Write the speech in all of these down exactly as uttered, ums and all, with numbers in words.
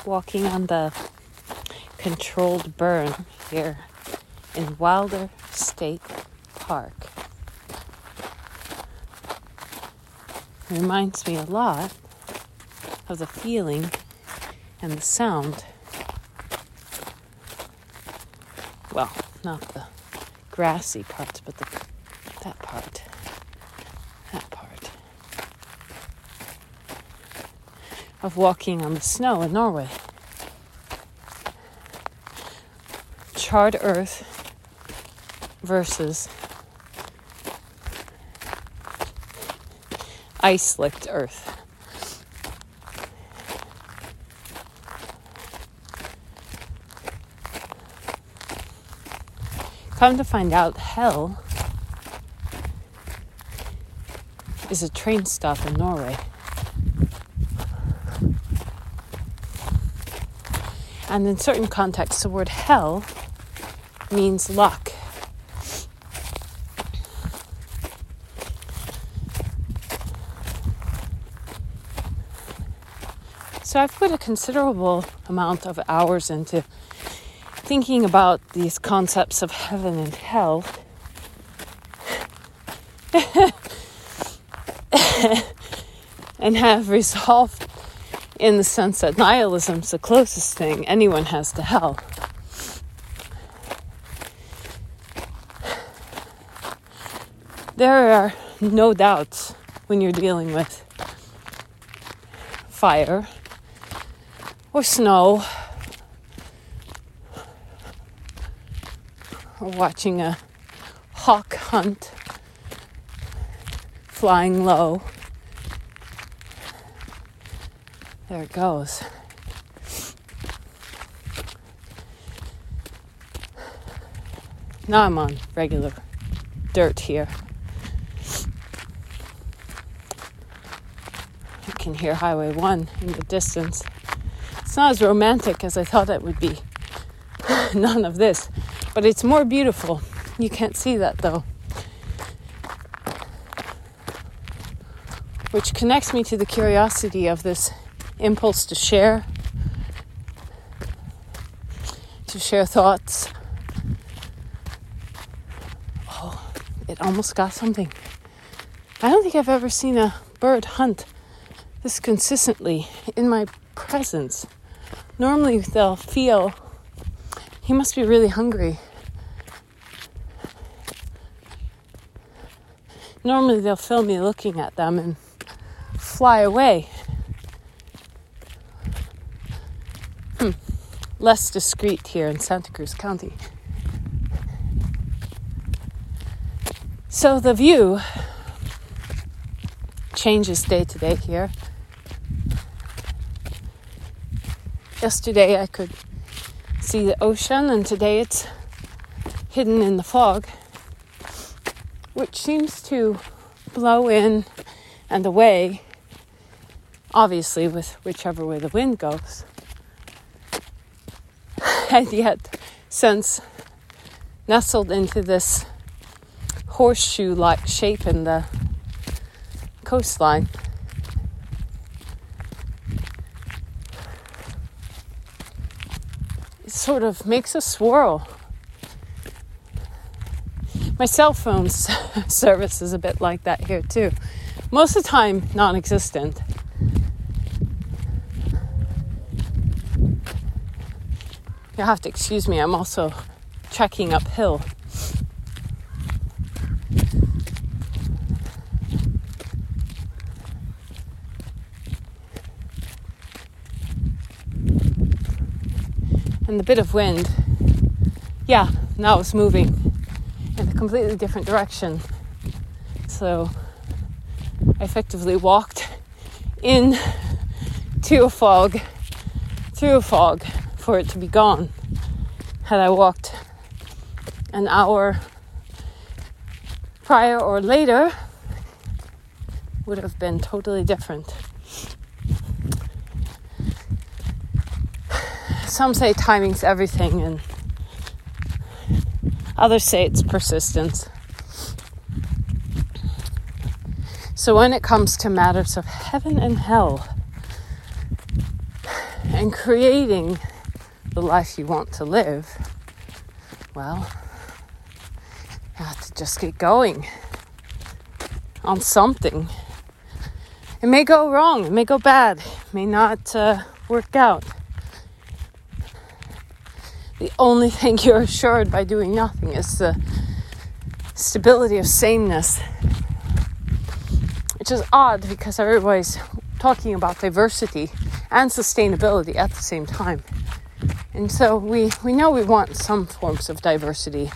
walking on the controlled burn here in Wilder State Park. It reminds me a lot of the feeling and the sound. Well, not the grassy parts, but the, that part. That part. Of walking on the snow in Norway. Charred earth versus ice-licked earth. Come to find out, hell is a train stop in Norway. And in certain contexts, the word hell means luck. So I've put a considerable amount of hours into thinking about these concepts of heaven and hell. And have resolved in the sense that nihilism's the closest thing anyone has to hell. There are no doubts when you're dealing with fire or snow or watching a hawk hunt flying low. There it goes. Now I'm on regular dirt here. You can hear Highway one in the distance. It's not as romantic as I thought it would be. None of this. But it's more beautiful. You can't see that though. Which connects me to the curiosity of this impulse to share, to share thoughts. Oh, it almost got something. I don't think I've ever seen a bird hunt this consistently in my presence. Normally they'll feel, he must be really hungry. Normally they'll feel me looking at them and fly away. Hmm. Less discreet here in Santa Cruz County. So the view changes day to day here. Yesterday I could see the ocean, and today it's hidden in the fog, which seems to blow in and away, obviously with whichever way the wind goes. And yet, since nestled into this horseshoe-like shape in the coastline, it sort of makes a swirl. My cell phone service is a bit like that here too. Most of the time, non-existent. You'll have to excuse me, I'm also trekking uphill. And the bit of wind, yeah, now it's moving in a completely different direction. So I effectively walked in to a fog, through a fog, for it to be gone. Had I walked an hour prior or later, would have been totally different. Some say timing's everything, and others say it's persistence. So when it comes to matters of heaven and hell, and creating the life you want to live, well, you have to just get going on something. It may go wrong, it may go bad, it may not uh, work out. The only thing you're assured by doing nothing is the stability of sameness, which is odd because everybody's talking about diversity and sustainability at the same time. And so we, we know we want some forms of diversity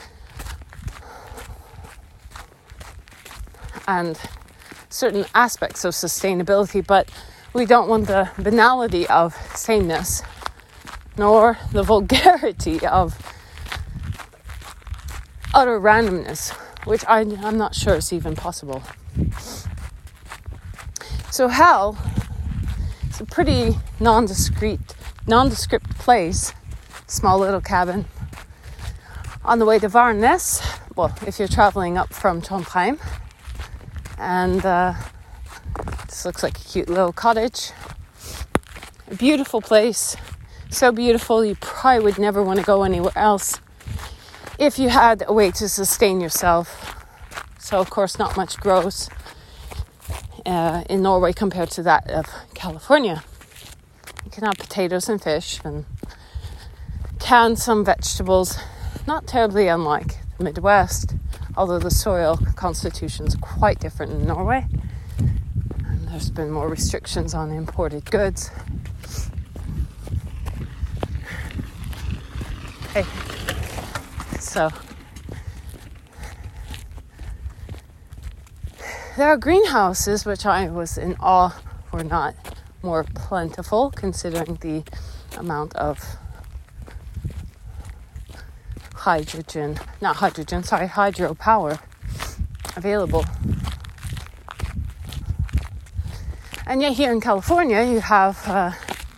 and certain aspects of sustainability, but we don't want the banality of sameness, nor the vulgarity of utter randomness, which I, I'm not sure is even possible. So hell is a pretty nondescript, nondescript place, small little cabin on the way to Varennes. Well, if you're traveling up from Trondheim. And uh, this looks like a cute little cottage. A beautiful place. So beautiful you probably would never want to go anywhere else if you had a way to sustain yourself. So of course not much grows uh, in Norway compared to that of California. You can have potatoes and fish and can some vegetables, not terribly unlike the Midwest. Although the soil constitution is quite different in Norway. And there's been more restrictions on imported goods. Hey. So. There are greenhouses, which I was in awe were not more plentiful, considering the amount of hydrogen, not hydrogen, sorry, hydropower available. And yet here in California, you have a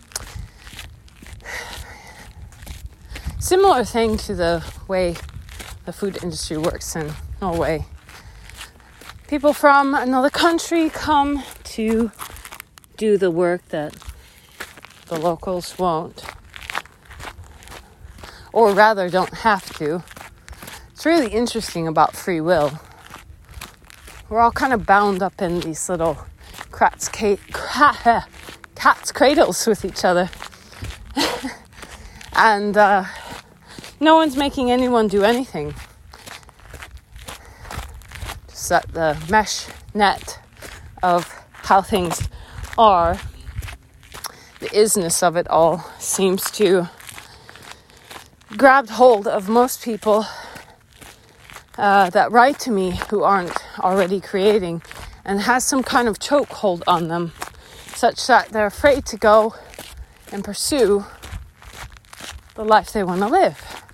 similar thing to the way the food industry works in Norway. People from another country come to do the work that the locals won't. Or rather, don't have to. It's really interesting about free will. We're all kind of bound up in these little cat's, ca- cat's cradles with each other. and uh, no one's making anyone do anything. Just that the mesh net of how things are, the isness of it all seems to grabbed hold of most people uh, that write to me who aren't already creating, and has some kind of chokehold on them, such that they're afraid to go and pursue the life they want to live.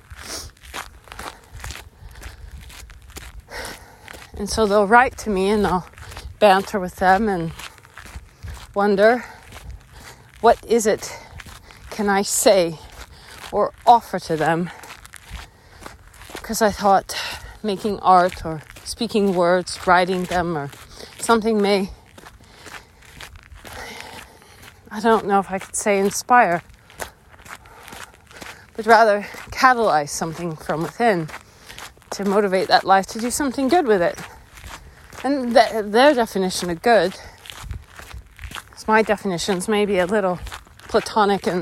And so they'll write to me and I'll banter with them and wonder, what is it can I say or offer to them? Because I thought making art or speaking words, writing them or something may, I don't know if I could say inspire, but rather catalyze something from within to motivate that life to do something good with it. And th- their definition of good, is my definitions maybe a little platonic and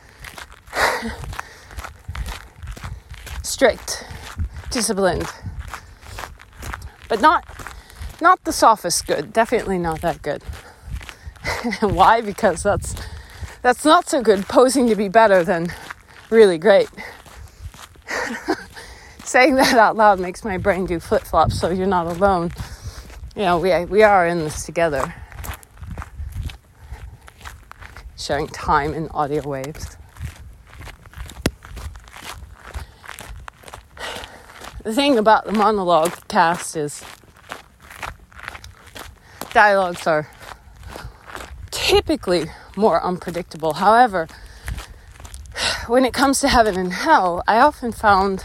strict, disciplined, but not not the sophist good. Definitely not that good. Why? Because that's that's not so good. Posing to be better than really great. Saying that out loud makes my brain do flip flops. So you're not alone. You know, we we are in this together, sharing time in audio waves. The thing about the monologue cast is dialogues are typically more unpredictable. However, when it comes to heaven and hell, I often found,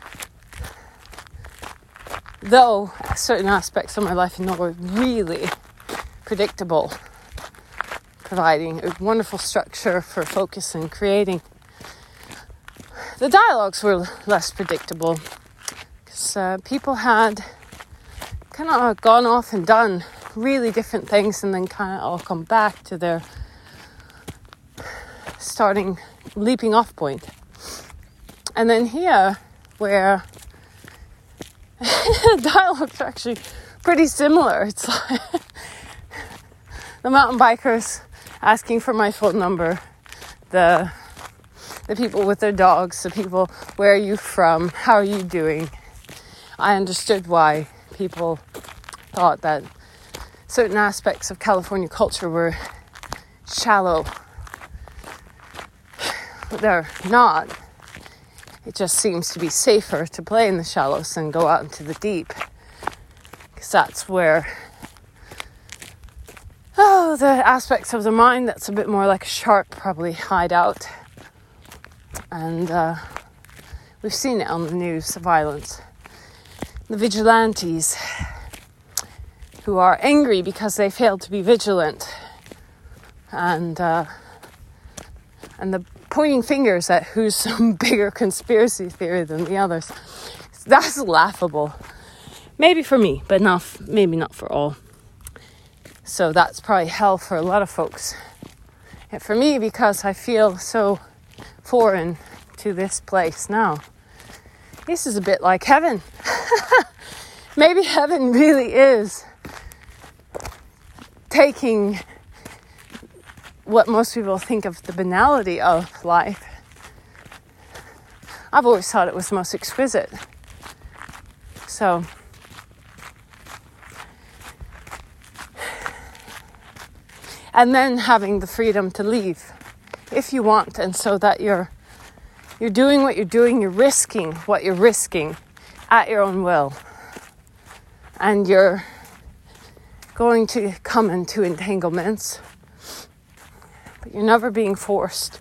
though certain aspects of my life in Norway really predictable, providing a wonderful structure for focus and creating. The dialogues were less predictable because uh, people had kind of gone off and done really different things and then kind of all come back to their starting leaping off point. And then here, where dialogues are actually pretty similar. It's like the mountain bikers asking for my phone number, the the people with their dogs, the people, where are you from, how are you doing? I understood why people thought that certain aspects of California culture were shallow. But they're not. It just seems to be safer to play in the shallows than go out into the deep. Because that's where, oh, the aspects of the mind that's a bit more like a shark probably hide out. And uh, we've seen it on the news, the violence. The vigilantes who are angry because they failed to be vigilant. And, uh, and the pointing fingers at who's some bigger conspiracy theory than the others. That's laughable. Maybe for me, but not, maybe not for all. So that's probably hell for a lot of folks. And for me, because I feel so foreign to this place now, this is a bit like heaven. Maybe heaven really is taking what most people think of the banality of life. I've always thought it was the most exquisite. So, and then having the freedom to leave if you want, and so that you're you're doing what you're doing, you're risking what you're risking at your own will, and you're going to come into entanglements, but you're never being forced,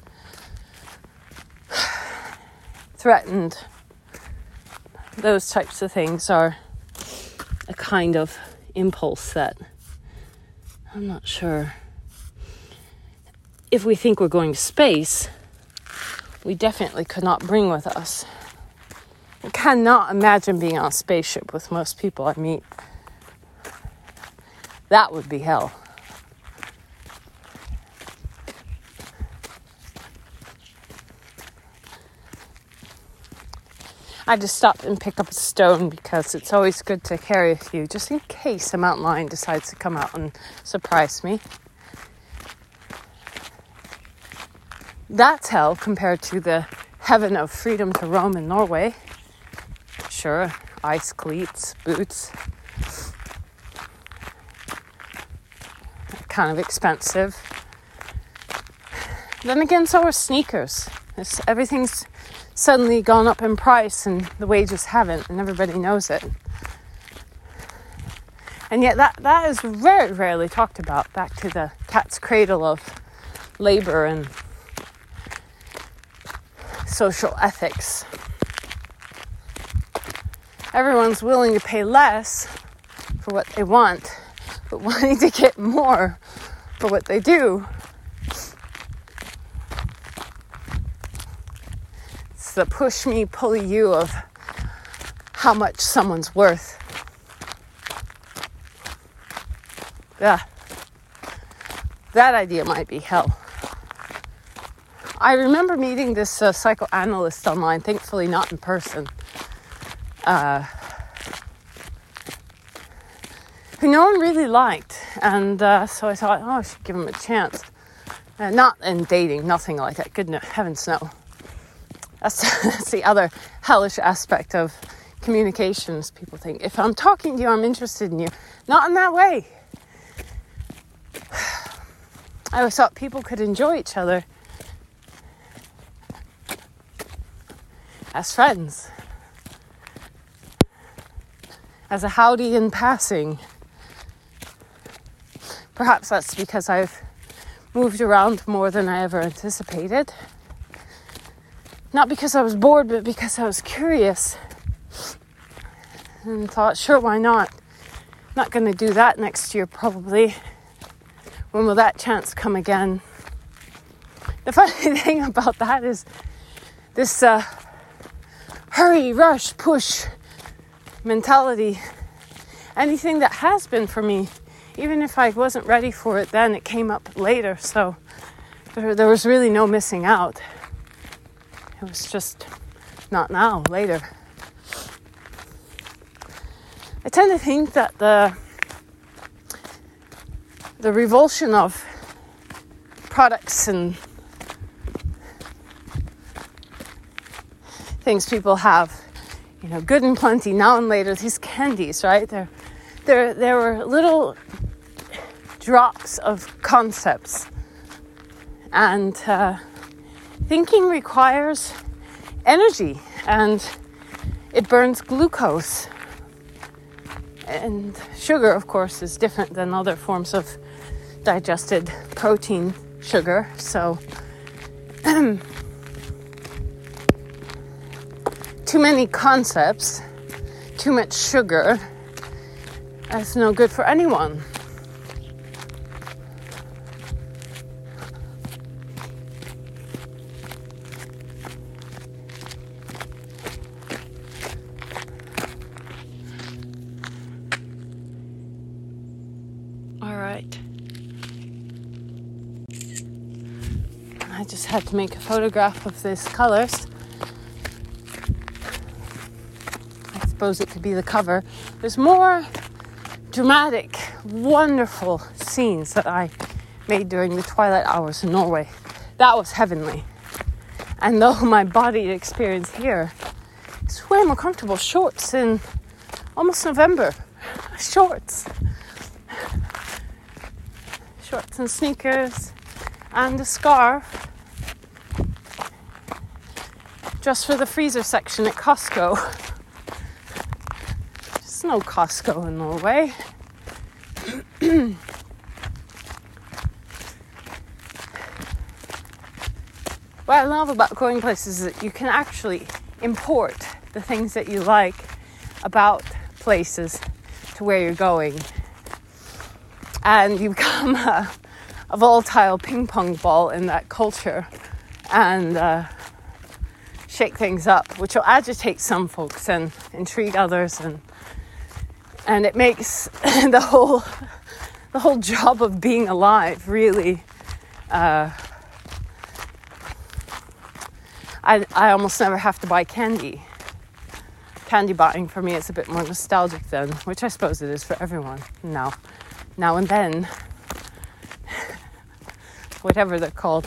threatened. Those types of things are a kind of impulse that I'm not sure. If we think we're going to space, we definitely could not bring with us. I cannot imagine being on a spaceship with most people I meet. That would be hell. I just stopped and picked up a stone because it's always good to carry with you, just in case a mountain lion decides to come out and surprise me. That's hell compared to the heaven of freedom to roam in Norway. Sure, ice cleats, boots. Kind of expensive. Then again, so are sneakers. It's, everything's suddenly gone up in price and the wages haven't, and everybody knows it. And yet that, that is very rarely talked about, back to the cat's cradle of labor and social ethics. Everyone's willing to pay less for what they want, but wanting to get more for what they do. It's the push me, pull you of how much someone's worth. Yeah, that idea might be hell. I remember meeting this uh, psychoanalyst online, thankfully not in person, uh, who no one really liked. And uh, so I thought, oh, I should give him a chance. Uh, not in dating, nothing like that. Goodness, heavens no. That's, that's the other hellish aspect of communications. People think, if I'm talking to you, I'm interested in you. Not in that way. I always thought people could enjoy each other as friends, as a howdy in passing. Perhaps that's because I've moved around more than I ever anticipated. Not because I was bored, but because I was curious and thought, sure, why not? Not going to do that next year, probably. when will that chance come again? The funny thing about that is this uh, hurry, rush, push mentality. Anything that has been for me, even if I wasn't ready for it then, it came up later. So there, there was really no missing out. It was just not now, later. I tend to think that the the revulsion of products and things people have, you know, good and plenty, now and later, these candies, right? There, there, there were little drops of concepts. And uh, thinking requires energy, and it burns glucose. And sugar, of course, is different than other forms of digested protein sugar. So too many concepts, too much sugar, that's no good for anyone. All right. I just had to make a photograph of these colors. I suppose it could be the cover. There's more dramatic, wonderful scenes that I made during the twilight hours in Norway. That was heavenly. And though my body experience here is way more comfortable, shorts in almost November. Shorts. Shorts and sneakers and a scarf. Just for the freezer section at Costco. There's no Costco in Norway. What I love about going places is that you can actually import the things that you like about places to where you're going. And you become a, a volatile ping pong ball in that culture and uh, shake things up, which will agitate some folks and intrigue others, and and it makes the whole the whole job of being alive really. Uh, I I almost never have to buy candy. Candy buying for me is a bit more nostalgic then, which I suppose it is for everyone now. Now and then, whatever they're called.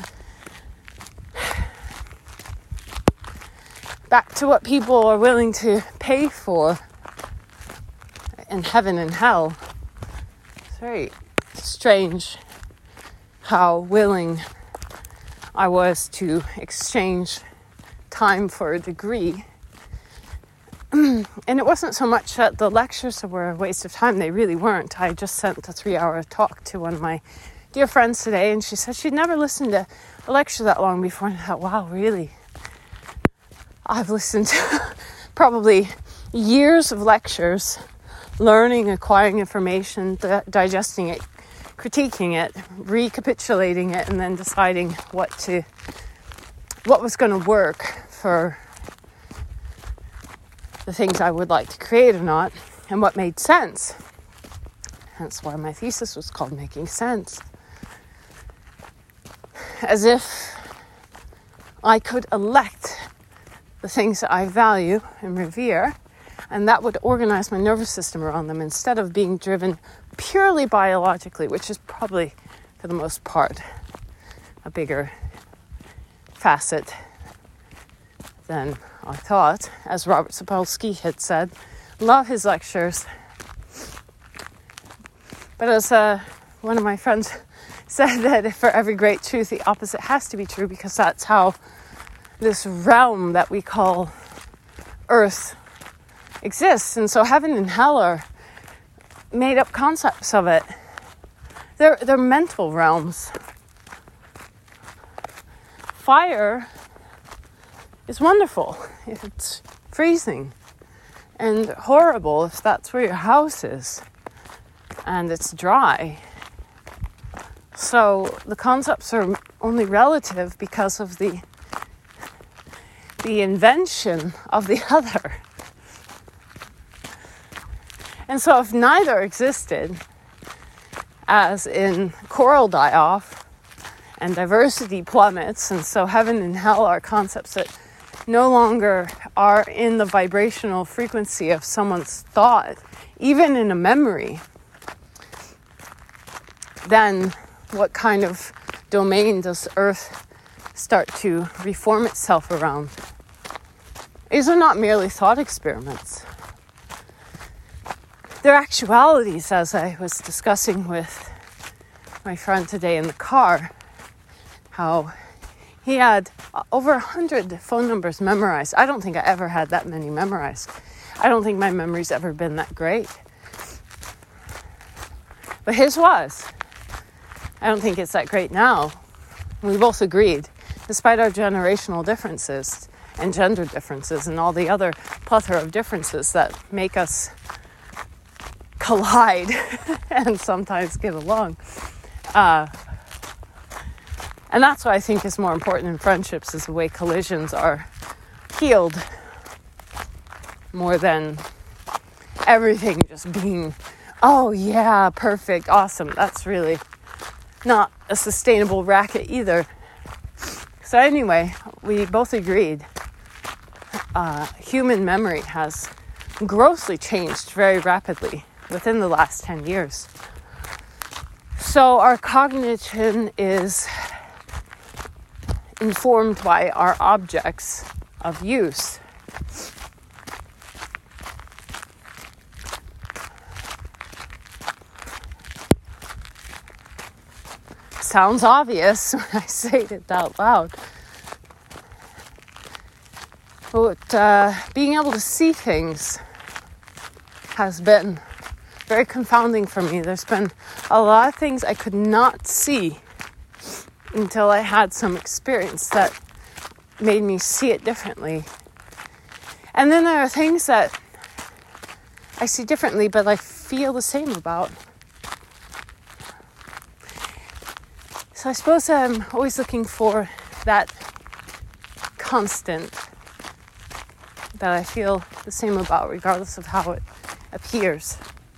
Back to what people are willing to pay for in heaven and hell. It's very strange how willing I was to exchange time for a degree. And it wasn't so much that the lectures were a waste of time. They really weren't. I just sent a three-hour talk to one of my dear friends today, and she said she'd never listened to a lecture that long before. And I thought, wow, really? I've listened to probably years of lectures, learning, acquiring information, di- digesting it, critiquing it, recapitulating it, and then deciding what to, what was going to work for the things I would like to create or not, and what made sense. Hence why my thesis was called Making Sense. As if I could elect the things that I value and revere, and that would organize my nervous system around them instead of being driven purely biologically, which is probably, for the most part, a bigger facet than I thought. As Robert Sapolsky had said, love his lectures. But as uh, one of my friends said, that for every great truth, the opposite has to be true, because that's how this realm that we call Earth exists. And so heaven and hell are made up concepts of it. They're, they're mental realms. Fire is wonderful if it's freezing, and horrible if that's where your house is and it's dry. So the concepts are only relative because of the the invention of the other. And so if neither existed, as in coral die off and diversity plummets, and so heaven and hell are concepts that no longer are in the vibrational frequency of someone's thought, even in a memory, then what kind of domain does Earth start to reform itself around? These are not merely thought experiments. They're actualities, as I was discussing with my friend today in the car, how he had over a hundred phone numbers memorized. I don't think I ever had that many memorized. I don't think my memory's ever been that great. But his was. I don't think it's that great now. We both agreed, despite our generational differences and gender differences and all the other plethora of differences that make us collide and sometimes get along. Uh, and that's what I think is more important in friendships, is the way collisions are healed, more than everything just being, oh yeah, perfect, awesome. That's really not a sustainable racket either. So anyway, we both agreed uh, human memory has grossly changed very rapidly within the last ten years. So our cognition is informed by our objects of use. Sounds obvious when I say it out loud. But uh, being able to see things has been very confounding for me. There's been a lot of things I could not see until I had some experience that made me see it differently. And then there are things that I see differently, but I feel the same about. So I suppose I'm always looking for that constant that I feel the same about, regardless of how it appears.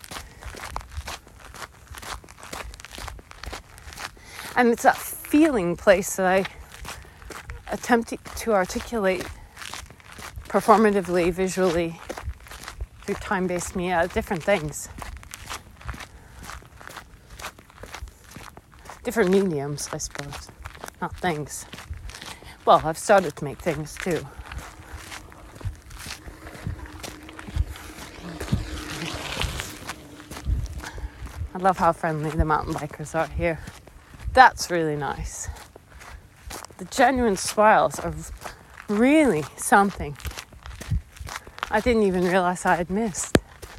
And it's that feeling place that I attempt to articulate performatively, visually, through time-based media, different things. Different mediums, I suppose, not things. Well, I've started to make things too. I love how friendly the mountain bikers are here. That's really nice. The genuine smiles are really something I didn't even realize I had missed.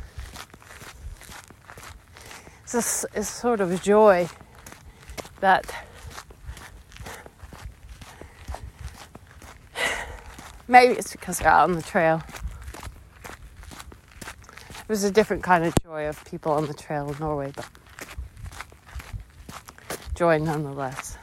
It's a, it's a sort of joy that maybe it's because they're out on the trail. It was a different kind of joy of people on the trail in Norway, but joy nonetheless.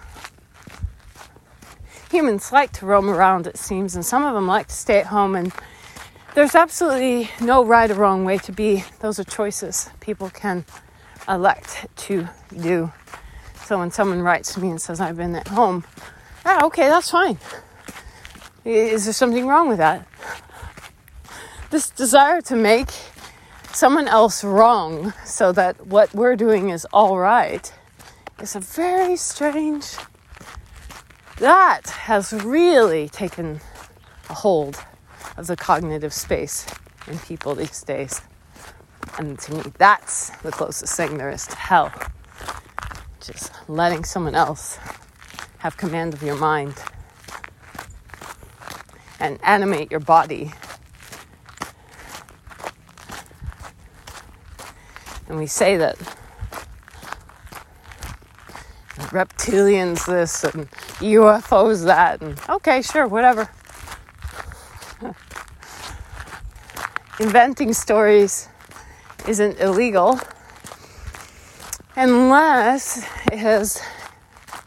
Humans like to roam around, it seems, and some of them like to stay at home, and there's absolutely no right or wrong way to be. Those are choices people can elect to do. So when someone writes to me and says, I've been at home, ah, okay, that's fine. Is there something wrong with that? This desire to make someone else wrong so that what we're doing is all right is a very strange... That has really taken a hold of the cognitive space in people these days. And to me, that's the closest thing there is to hell. Just letting someone else have command of your mind and animate your body. And we say that reptilians this and U F Os that, and okay, sure, whatever. Inventing stories isn't illegal unless it has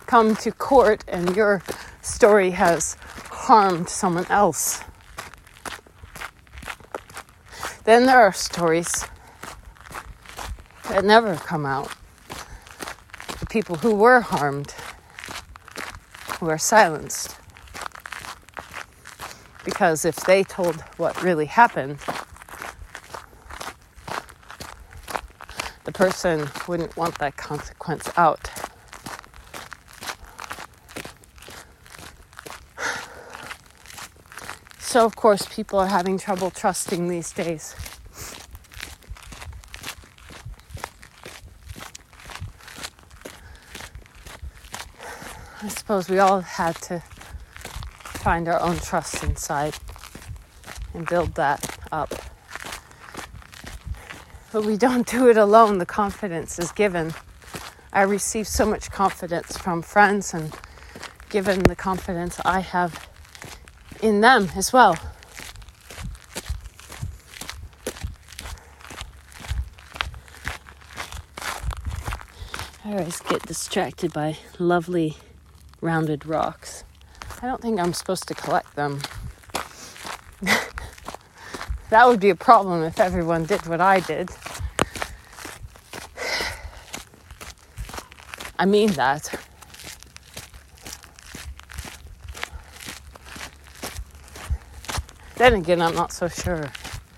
come to court and your story has harmed someone else. Then there are stories that never come out. The people who were harmed, who are silenced. Because if they told what really happened, the person wouldn't want that consequence out. So, of course, people are having trouble trusting these days. I suppose we all had to find our own trust inside and build that up. But we don't do it alone. The confidence is given. I receive so much confidence from friends, and given the confidence I have in them as well. I always get distracted by lovely rounded rocks. I don't think I'm supposed to collect them. That would be a problem if everyone did what I did. I mean that. Then again, I'm not so sure.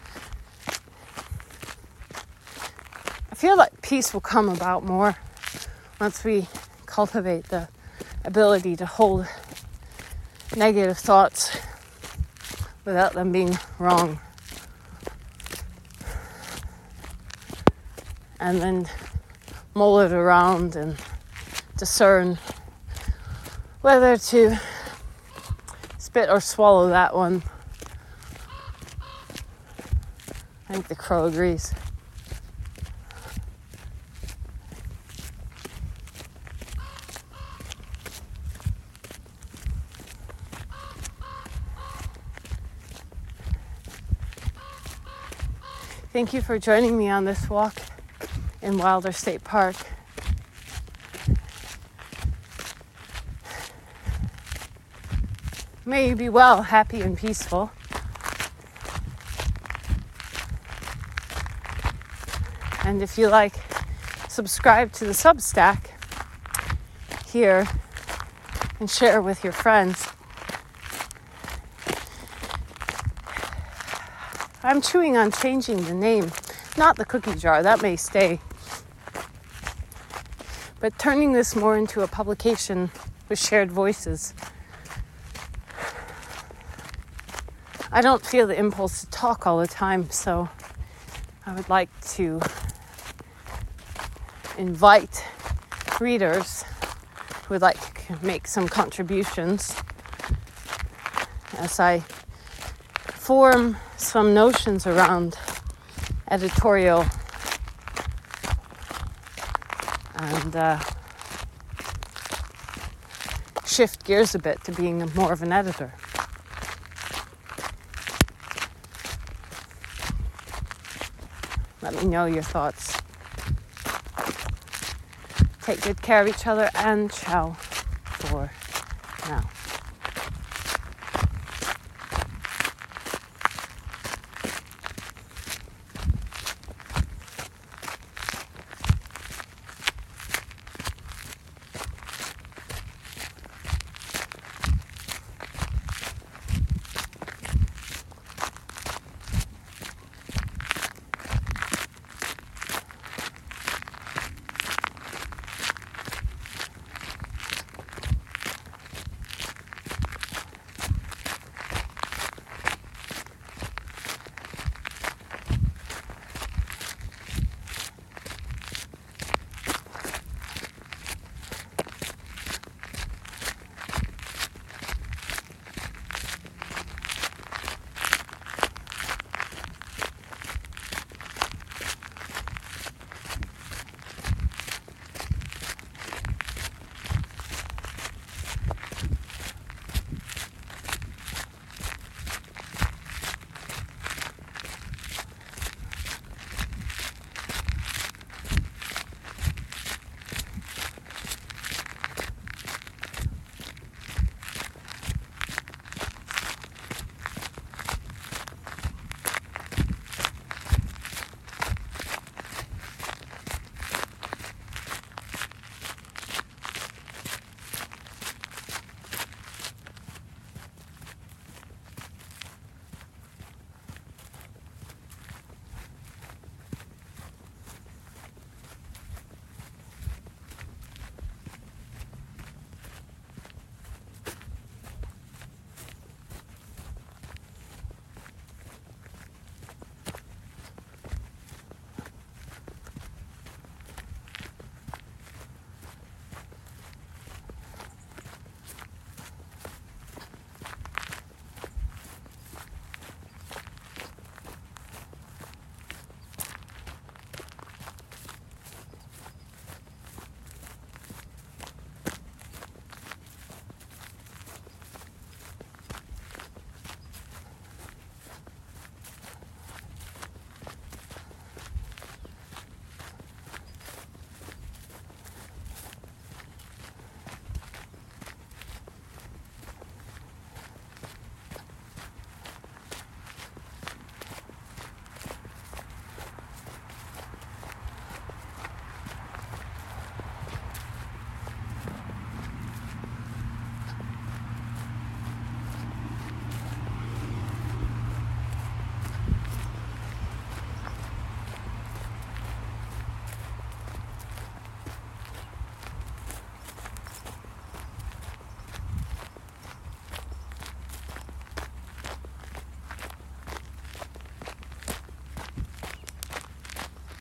I feel like peace will come about more once we cultivate the ability to hold negative thoughts without them being wrong. And then mull it around and discern whether to spit or swallow that one. I think the crow agrees. Thank you for joining me on this walk in Wilder State Park. May you be well, happy, and peaceful. And if you like, subscribe to the Substack here and share with your friends. I'm chewing on changing the name, not the cookie jar, that may stay. But turning this more into a publication with shared voices. I don't feel the impulse to talk all the time, so I would like to invite readers who would like to make some contributions as I form some notions around editorial and uh, shift gears a bit to being more of an editor. Let me know your thoughts. Take good care of each other, and ciao for now.